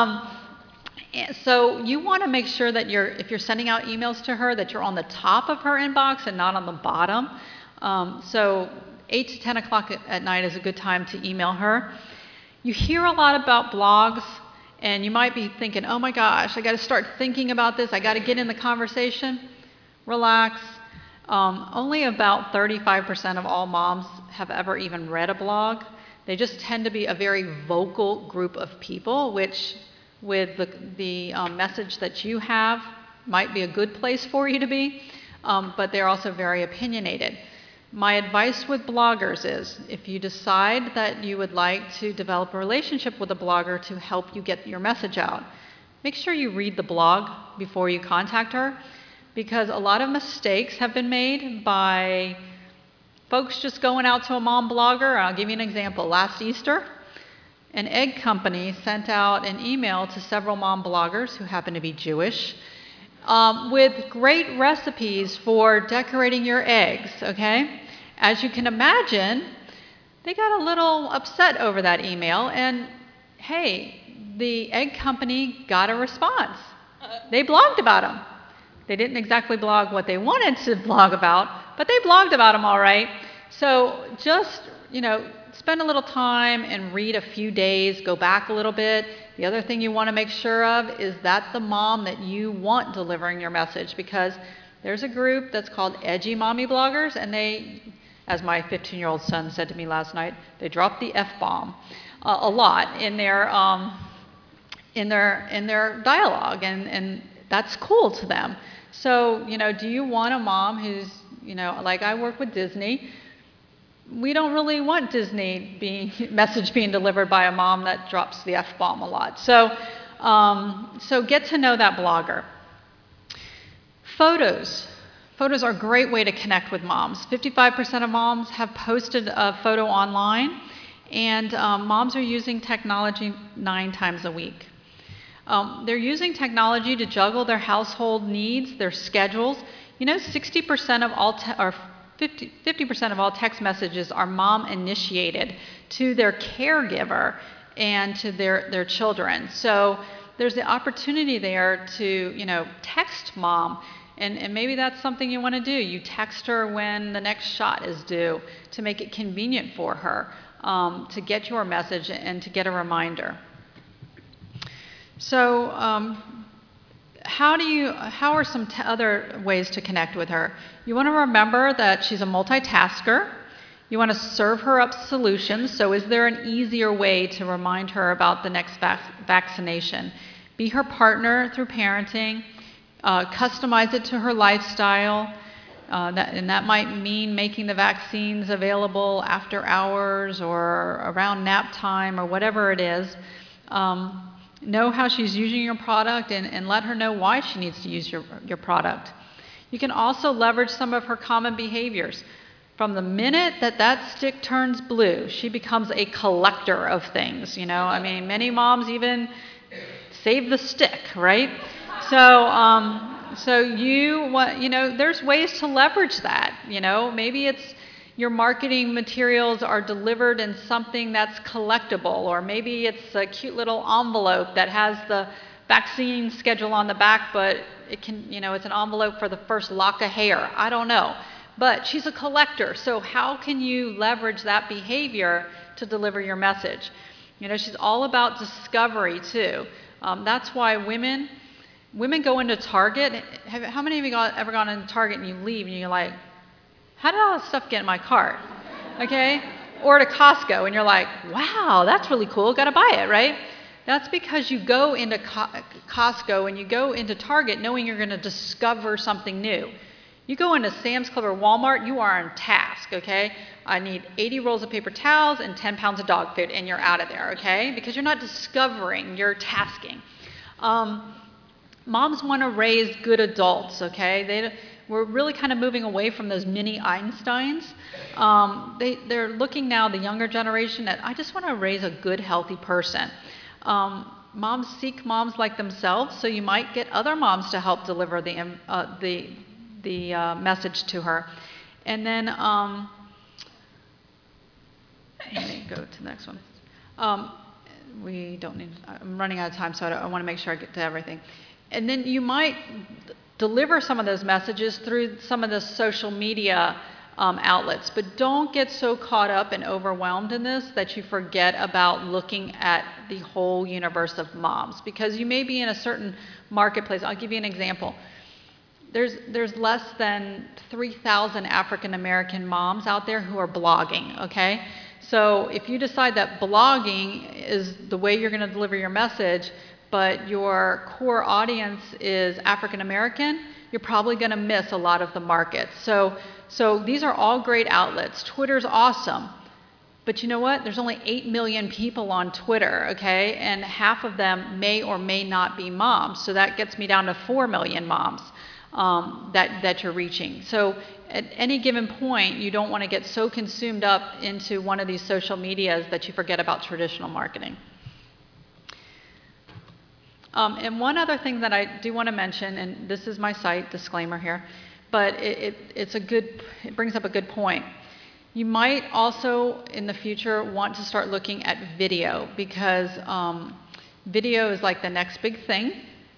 So you want to make sure that if you're sending out emails to her, that you're on the top of her inbox and not on the bottom. So 8 to 10 o'clock at night is a good time to email her. You hear a lot about blogs, and you might be thinking, oh my gosh, I got to start thinking about this. I got to get in the conversation. Relax. Only about 35% of all moms have ever even read a blog. They just tend to be a very vocal group of people, which with the message that you have might be a good place for you to be, but they're also very opinionated. My advice with bloggers is, if you decide that you would like to develop a relationship with a blogger to help you get your message out, make sure you read the blog before you contact her, because a lot of mistakes have been made by folks just going out to a mom blogger. I'll give you an example. Last Easter, an egg company sent out an email to several mom bloggers who happen to be Jewish, with great recipes for decorating your eggs, okay? As you can imagine, they got a little upset over that email, and hey, the egg company got a response. They blogged about them. They didn't exactly blog what they wanted to blog about, but they blogged about them all right. So just, spend a little time and read a few days, go back a little bit. The other thing you want to make sure of is that the mom that you want delivering your message, because there's a group that's called Edgy Mommy Bloggers, and they, as my 15-year-old son said to me last night, they drop the F-bomb a lot in their dialogue, and that's cool to them. So, do you want a mom who's, like I work with Disney? We don't really want Disney message being delivered by a mom that drops the F-bomb a lot. So get to know that blogger. Photos. Photos are a great way to connect with moms. 55% of moms have posted a photo online, and moms are using technology 9 times a week. They're using technology to juggle their household needs, their schedules. 60% of all 50% of all text messages are mom-initiated to their caregiver and to their children. So there's the opportunity there to, text mom And maybe that's something you want to do. You text her when the next shot is due to make it convenient for her to get your message and to get a reminder. So how are some other ways to connect with her? You want to remember that she's a multitasker. You want to serve her up solutions. So is there an easier way to remind her about the next vaccination? Be her partner through parenting. Customize it to her lifestyle. And that might mean making the vaccines available after hours or around nap time or whatever it is. Know how she's using your product and let her know why she needs to use your product. You can also leverage some of her common behaviors. From the minute that stick turns blue, she becomes a collector of things. I mean, many moms even save the stick, right? So there's ways to leverage that. Maybe it's your marketing materials are delivered in something that's collectible, or maybe it's a cute little envelope that has the vaccine schedule on the back, but it can, it's an envelope for the first lock of hair. I don't know. But she's a collector, so how can you leverage that behavior to deliver your message? She's all about discovery too. That's why women go into Target. How many of you ever gone into Target and you leave and you're like, how did all this stuff get in my cart? Okay? Or to Costco and you're like, wow, that's really cool, gotta buy it, right? That's because you go into Costco and you go into Target knowing you're gonna discover something new. You go into Sam's Club or Walmart, you are on task, okay? I need 80 rolls of paper towels and 10 pounds of dog food, and you're out of there, okay? Because you're not discovering, you're tasking. Moms want to raise good adults, okay? We're really kind of moving away from those mini Einsteins. They're looking now, the younger generation, at I just want to raise a good, healthy person. Moms seek moms like themselves, so you might get other moms to help deliver the message to her. And then, let me go to the next one. We don't need, I'm running out of time, so I want to make sure I get to everything. And then you might deliver some of those messages through some of the social media outlets, but don't get so caught up and overwhelmed in this that you forget about looking at the whole universe of moms, because you may be in a certain marketplace. I'll give you an example. There's less than 3,000 African American moms out there who are blogging, okay? So if you decide that blogging is the way you're going to deliver your message, but your core audience is African American, you're probably going to miss a lot of the market. So these are all great outlets. Twitter's awesome, but you know what? There's only 8 million people on Twitter, okay? And half of them may or may not be moms. So that gets me down to 4 million moms that you're reaching. So at any given point, you don't want to get so consumed up into one of these social medias that you forget about traditional marketing. And one other thing that I do want to mention, and this is my site, disclaimer here, but it brings up a good point. You might also, in the future, want to start looking at video, because video is like the next big thing.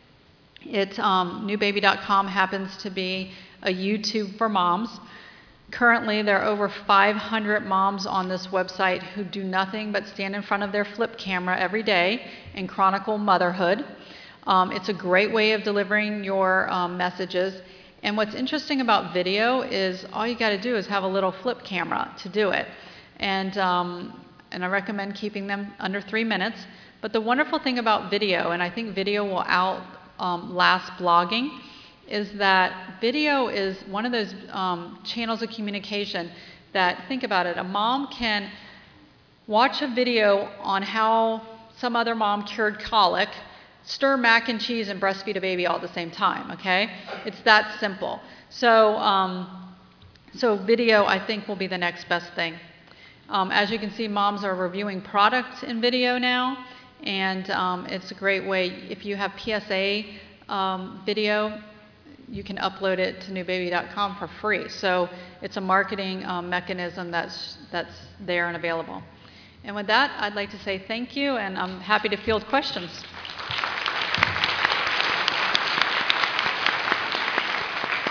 Newbaby.com happens to be a YouTube for moms. Currently, there are over 500 moms on this website who do nothing but stand in front of their flip camera every day and chronicle motherhood. It's a great way of delivering your messages. And what's interesting about video is all you got to do is have a little flip camera to do it. And I recommend keeping them under 3 minutes. But the wonderful thing about video, and I think video will outlast blogging, is that video is one of those channels of communication that, think about it, a mom can watch a video on how some other mom cured colic, stir mac and cheese, and breastfeed a baby all at the same time, okay? It's that simple. So video, I think, will be the next best thing. As you can see, moms are reviewing products in video now, and it's a great way. If you have PSA video, you can upload it to newbaby.com for free. So it's a marketing mechanism that's there and available. And with that, I'd like to say thank you, and I'm happy to field questions.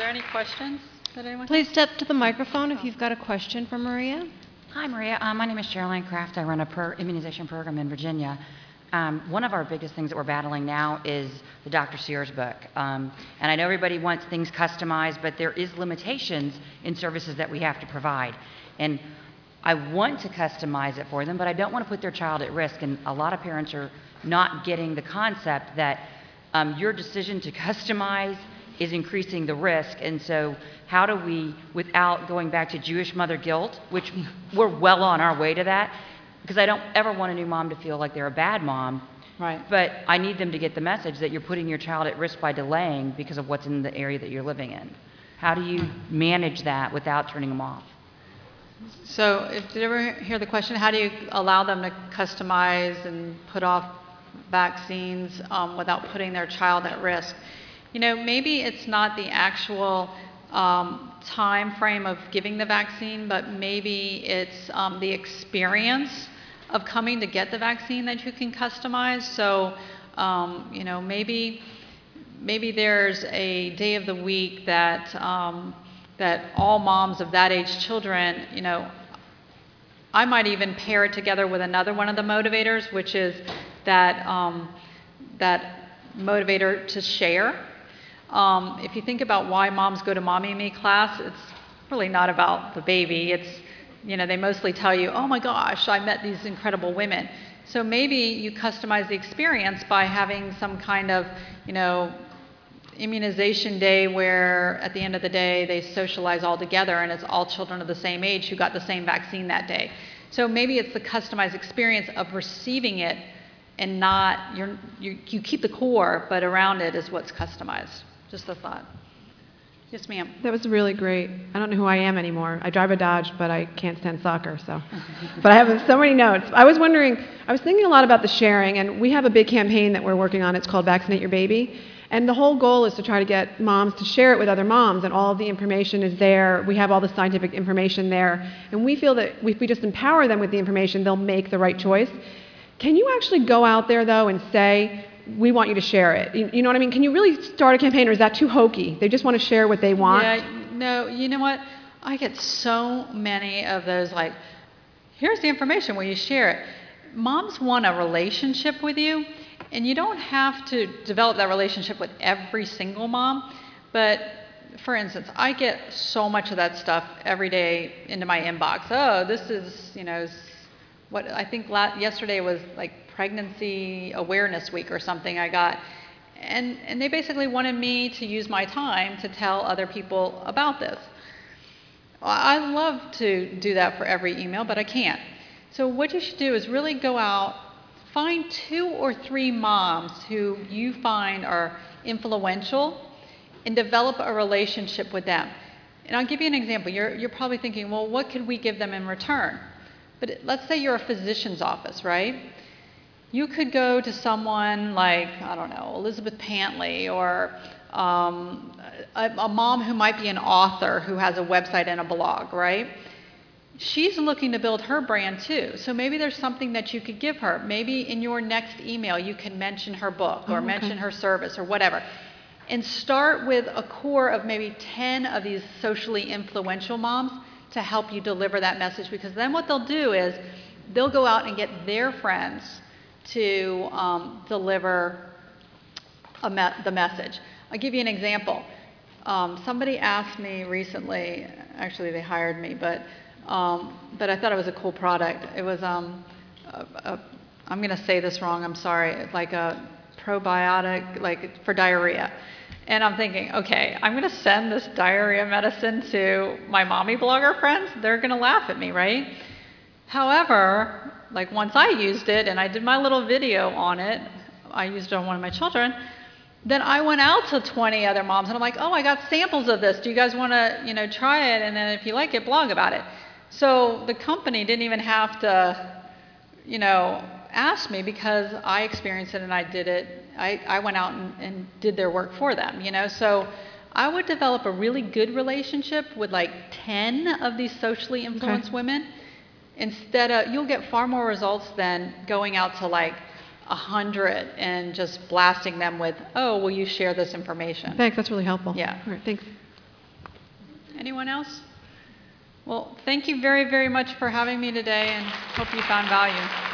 there any questions that anyone? Please step to the microphone if you've got a question for Maria. Hi, Maria. My name is Sherilyn Kraft. I run a immunization program in Virginia. One of our biggest things that we're battling now is the Dr. Sears book. And I know everybody wants things customized, but there is limitations in services that we have to provide. And I want to customize it for them, but I don't want to put their child at risk. And a lot of parents are not getting the concept that your decision to customize is increasing the risk. And so how do we, without going back to Jewish mother guilt, which we're well on our way to that, because I don't ever want a new mom to feel like they're a bad mom. Right. But I need them to get the message that you're putting your child at risk by delaying because of what's in the area that you're living in. How do you manage that without turning them off? So did you ever hear the question, how do you allow them to customize and put off vaccines without putting their child at risk? You know, maybe it's not the actual time frame of giving the vaccine, but maybe it's the experience of coming to get the vaccine that you can customize. So, you know, maybe there's a day of the week that that all moms of that age children, you know, I might even pair it together with another one of the motivators, which is that that motivator to share. If you think about why moms go to Mommy and Me class, it's really not about the baby. It's, you know, they mostly tell you, oh my gosh, I met these incredible women. So maybe you customize the experience by having some kind of, you know, immunization day where at the end of the day they socialize all together and it's all children of the same age who got the same vaccine that day. So maybe it's the customized experience of receiving it and not, you keep the core, but around it is what's customized. Just a thought. Yes, ma'am. That was really great. I don't know who I am anymore. I drive a Dodge, but I can't stand soccer, so. But I have so many notes. I was thinking a lot about the sharing, and we have a big campaign that we're working on. It's called Vaccinate Your Baby. And the whole goal is to try to get moms to share it with other moms, and all of the information is there. We have all the scientific information there. And we feel that if we just empower them with the information, they'll make the right choice. Can you actually go out there, though, and say, we want you to share it? You know what I mean? Can you really start a campaign, or is that too hokey? They just want to share what they want? Yeah, no, you know what? I get so many of those, like, here's the information, will you share it? Moms want a relationship with you, and you don't have to develop that relationship with every single mom. But, for instance, I get so much of that stuff every day into my inbox. Oh, this is, you know, what I think yesterday was like Pregnancy Awareness Week or something I got. And they basically wanted me to use my time to tell other people about this. I love to do that for every email, but I can't. So what you should do is really go out, find 2 or 3 moms who you find are influential and develop a relationship with them. And I'll give you an example. You're probably thinking, well, what could we give them in return? But let's say you're a physician's office, right? You could go to someone like, I don't know, Elizabeth Pantley, or a mom who might be an author who has a website and a blog, right? She's looking to build her brand too. So maybe there's something that you could give her. Maybe in your next email you can mention her book or mention her service or whatever. And start with a core of maybe 10 of these socially influential moms to help you deliver that message, because then what they'll do is they'll go out and get their friends to deliver the message. I'll give you an example. Somebody asked me recently, actually they hired me, but I thought it was a cool product. It was, I'm going to say this wrong, I'm sorry, like a probiotic, like for diarrhea. And I'm thinking, okay, I'm going to send this diarrhea medicine to my mommy blogger friends. They're going to laugh at me, right? However, like once I used it and I did my little video on it, I used it on one of my children, then I went out to 20 other moms and I'm like, oh, I got samples of this. Do you guys want to, you know, try it? And then if you like it, blog about it. So the company didn't even have to, you know, ask me, because I experienced it and I did it. I went out and did their work for them, you know. So I would develop a really good relationship with like 10 of these socially influenced women. Instead of, you'll get far more results than going out to like 100 and just blasting them with, oh, will you share this information? Thanks, that's really helpful. Yeah. All right, thanks. Anyone else? Well, thank you very, very much for having me today, and hope you found value.